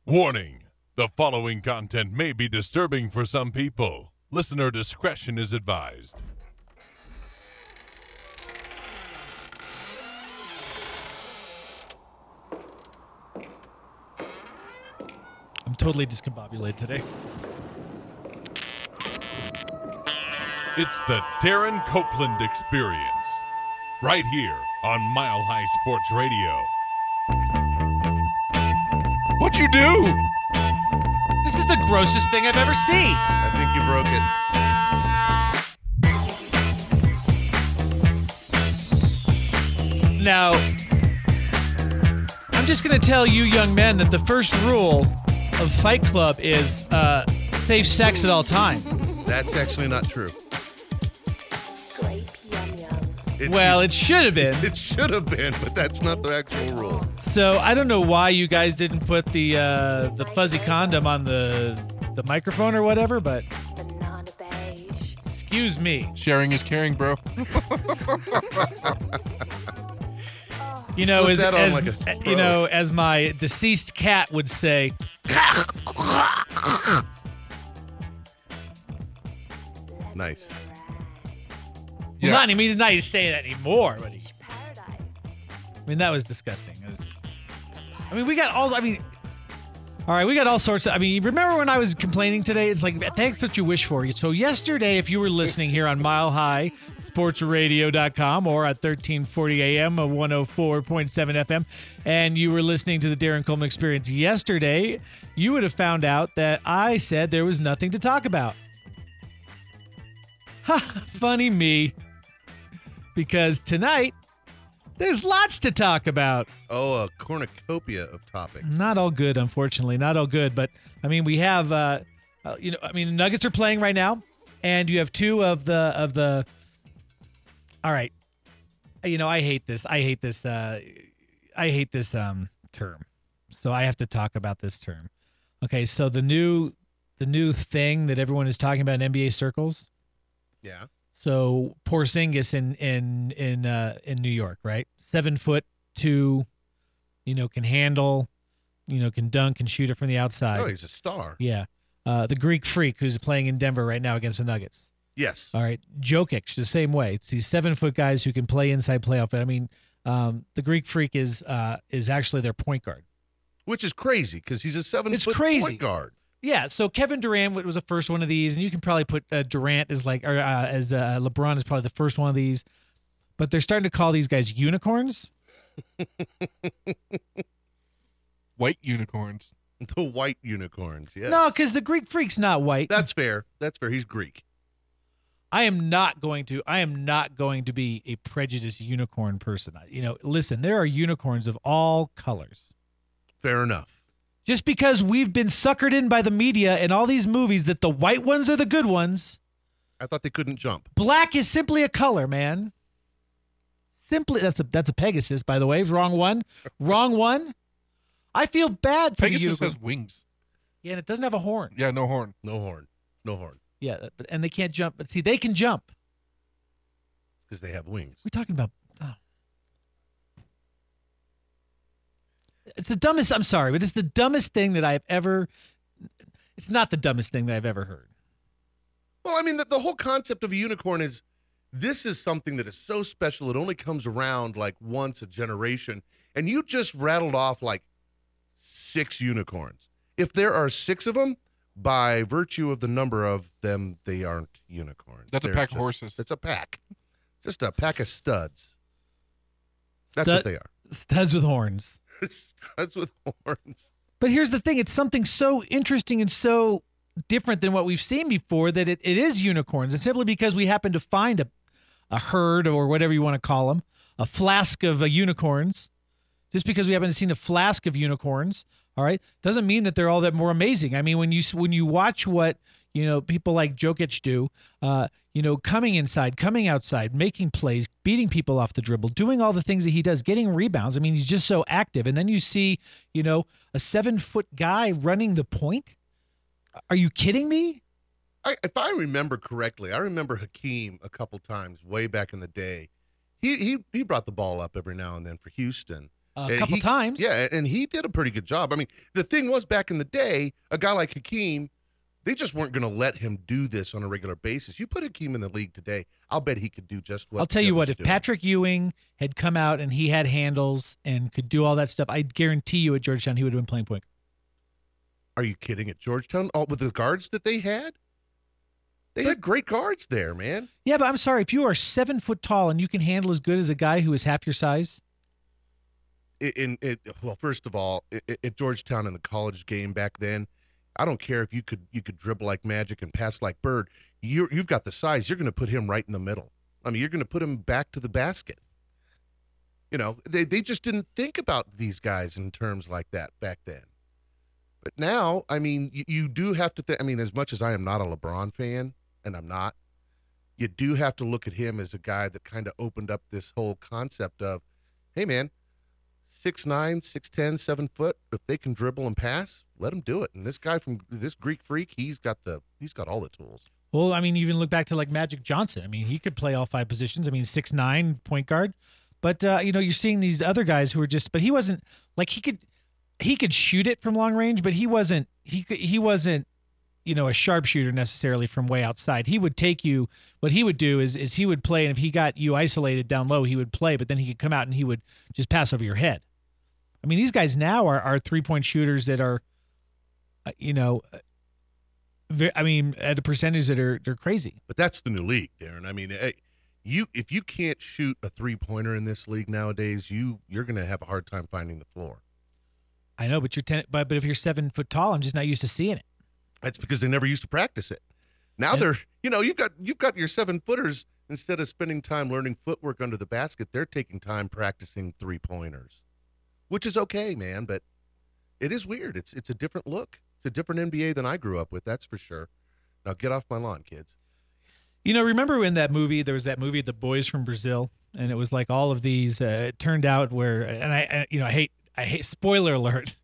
Warning: the following content may be disturbing for some people. Listener discretion is advised. I'm totally discombobulated today. It's the Darren Copeland Experience, right here on Mile High Sports Radio. What'd you do? This is the grossest thing I've ever seen. I think you broke it. Now, I'm just going to tell you young men that the first rule of Fight Club is safe sex at all time. That's actually not true. Well, it should have been. It should have been, but that's not the actual rule. So I don't know why you guys didn't put the fuzzy condom on the microphone or whatever, but excuse me. Sharing is caring, bro. You know, Slip that on like a pro. as my deceased cat would say. Nice. Yes. Not, I mean, he's not even saying that anymore, but I mean, that was disgusting. We got all sorts of, remember when I was complaining today? It's like, thanks what you wish for. So yesterday, if you were listening here on MileHighSportsRadio.com or at 1340 AM, 104.7 FM, and you were listening to the Darren Coleman Experience yesterday, you would have found out that I said there was nothing to talk about. Ha, funny me. Because tonight, there's lots to talk about. Oh, a cornucopia of topics. Not all good, unfortunately. Not all good. But, we have, the Nuggets are playing right now. And you have two of the all right. I hate this. I hate this term. So I have to talk about this term. Okay, so the new thing that everyone is talking about in NBA circles. Yeah. So Porzingis in New York, right? 7'2", can handle, can dunk and shoot it from the outside. Oh, he's a star. Yeah. The Greek Freak who's playing in Denver right now against the Nuggets. Yes. All right. Jokic, the same way. It's these 7-foot guys who can play inside playoff. The Greek Freak is actually their point guard. Which is crazy because he's a 7-foot point guard. Yeah, so Kevin Durant was the first one of these, and you can probably put Durant as LeBron is probably the first one of these, but they're starting to call these guys unicorns. White unicorns. The white unicorns, yes. No, because the Greek Freak's not white. That's fair. He's Greek. I am not going to be a prejudiced unicorn person. Listen, there are unicorns of all colors. Fair enough. Just because we've been suckered in by the media and all these movies that the white ones are the good ones. I thought they couldn't jump. Black is simply a color, man. Simply, that's a Pegasus, by the way. Wrong one. I feel bad for Pegasus the has wings. Yeah, and it doesn't have a horn. Yeah, no horn. No horn. Yeah, and they can't jump. But see, they can jump. Because they have wings. We're talking about. It's the dumbest. I'm sorry, but it's the dumbest thing that I've ever. It's not the dumbest thing that I've ever heard. Well, the whole concept of a unicorn is this is something that is so special. It only comes around like once a generation. And you just rattled off like 6 unicorns. If there are 6 of them, by virtue of the number of them, they aren't unicorns. That's a pack of horses. It's a pack. Just a pack of studs. That's what they are. Studs with horns. Studs with horns. But here's the thing. It's something so interesting and so different than what we've seen before that it is unicorns. And simply because we happen to find a herd or whatever you want to call them, a flask of unicorns, just because we haven't seen a flask of unicorns, all right, doesn't mean that they're all that more amazing. When you watch what, people like Jokic do, coming inside, coming outside, making plays, beating people off the dribble, doing all the things that he does, getting rebounds. He's just so active. And then you see, a 7-foot guy running the point. Are you kidding me? If I remember correctly, I remember Hakeem a couple times way back in the day. He brought the ball up every now and then for Houston. a And couple times. Yeah, and he did a pretty good job. I mean, the thing was back in the day, a guy like Hakeem, they just weren't going to let him do this on a regular basis. You put Hakeem in the league today, I'll bet he could do just what. I'll tell the you what, others if are doing. Patrick Ewing had come out and he had handles and could do all that stuff, I guarantee you at Georgetown he would have been playing point guard. Are you kidding? At Georgetown, all with the guards that they had great guards there, man. Yeah, but I'm sorry, if you are 7 foot tall and you can handle as good as a guy who is half your size, Well, first of all, at Georgetown in the college game back then, I don't care if you could dribble like Magic and pass like Bird. You've got the size. You're going to put him right in the middle. I mean, you're going to put him back to the basket. You know, they just didn't think about these guys in terms like that back then. But now, I mean, you do have to think. I mean, as much as I am not a LeBron fan, and I'm not, you do have to look at him as a guy that kind of opened up this whole concept of, hey, man, 6'9", 6'10", 7 foot. If they can dribble and pass, let them do it. And this guy from this Greek freak, he's got all the tools. well, I mean, even look back to like Magic Johnson. I mean, he could play all 5 positions. I mean, 6'9", point guard. But, you're seeing these other guys who are just – but he wasn't – like he could shoot it from long range, but he wasn't a sharpshooter necessarily from way outside. He would take you – what he would do is he would play, and if he got you isolated down low, he would play, but then he could come out and he would just pass over your head. I mean, these guys now are three-point shooters that are, at a percentage that are crazy. But that's the new league, Darren. I mean, if you can't shoot a three-pointer in this league nowadays, you're going to have a hard time finding the floor. I know, but but if you're 7 foot tall, I'm just not used to seeing it. That's because they never used to practice it. Now you've got your 7-footers, instead of spending time learning footwork under the basket, they're taking time practicing three-pointers, which is okay, man, but it is weird. It's a different look. It's a different NBA than I grew up with, that's for sure. Now get off my lawn, kids. Remember when there was that movie, The Boys from Brazil, and it was like all of these, it turned out where, and I hate, spoiler alert.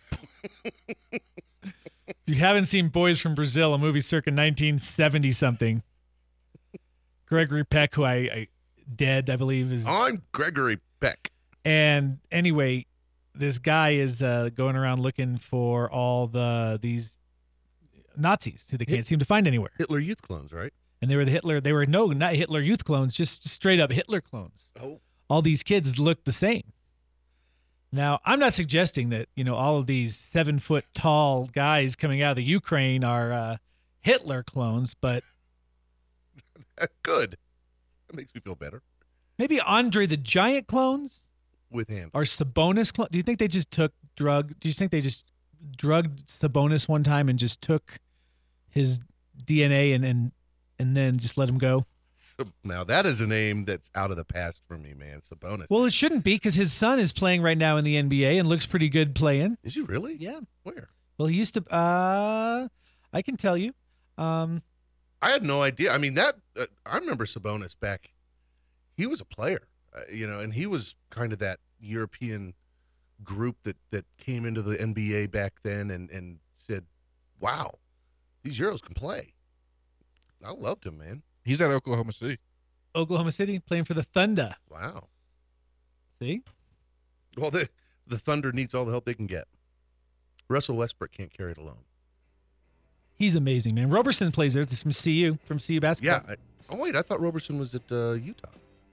If you haven't seen Boys from Brazil, a movie circa 1970-something, Gregory Peck, who I believe is. I'm Gregory Peck. And anyway, this guy is going around looking for all these Nazis who they can't seem to find anywhere. Hitler Youth clones, right? And not Hitler Youth clones, just straight up Hitler clones. Oh. All these kids look the same. Now, I'm not suggesting that, all of these 7 foot tall guys coming out of the Ukraine are Hitler clones, but. Good. That makes me feel better. Maybe Andre the Giant clones? With him. Or Sabonis clones? Do you think they just do you think they just drugged Sabonis one time and just took his DNA and then just let him go? Now, that is a name that's out of the past for me, man. Sabonis. Well, it shouldn't be, because his son is playing right now in the NBA and looks pretty good playing. Is he really? Yeah. Where? Well, he used to. I can tell you. I had no idea. I mean, I remember Sabonis back. He was a player, and he was kind of that European group that came into the NBA back then and said, "Wow, these Euros can play." I loved him, man. He's at Oklahoma City. Oklahoma City, playing for the Thunder. Wow. See? Well, the Thunder needs all the help they can get. Russell Westbrook can't carry it alone. He's amazing, man. Roberson plays there. This is from CU basketball. Yeah. Wait, I thought Roberson was at Utah.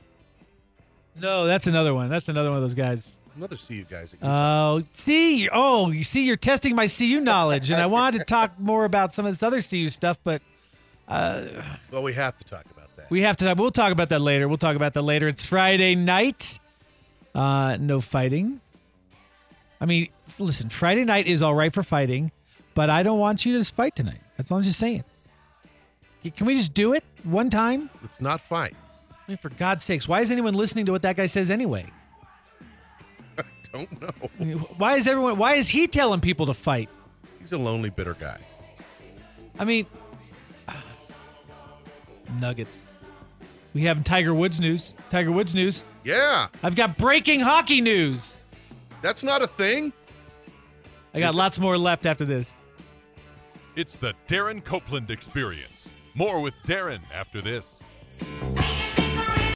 No, that's another one. That's another one of those guys. Another CU guys at Utah. You see, you're testing my CU knowledge, and I wanted to talk more about some of this other CU stuff, but Well, we have to talk about that. We'll talk about that later. It's Friday night. No fighting. I mean, listen, Friday night is all right for fighting, but I don't want you to fight tonight. That's all I'm just saying. Can we just do it one time? Let's not fight. I mean, for God's sakes, why is anyone listening to what that guy says anyway? I don't know. I mean, why is he telling people to fight? He's a lonely, bitter guy. I mean, Nuggets. We have Tiger Woods news. Yeah. I've got breaking hockey news. That's not a thing. I got lots more left after this. It's the Darren Copeland Experience. More with Darren after this.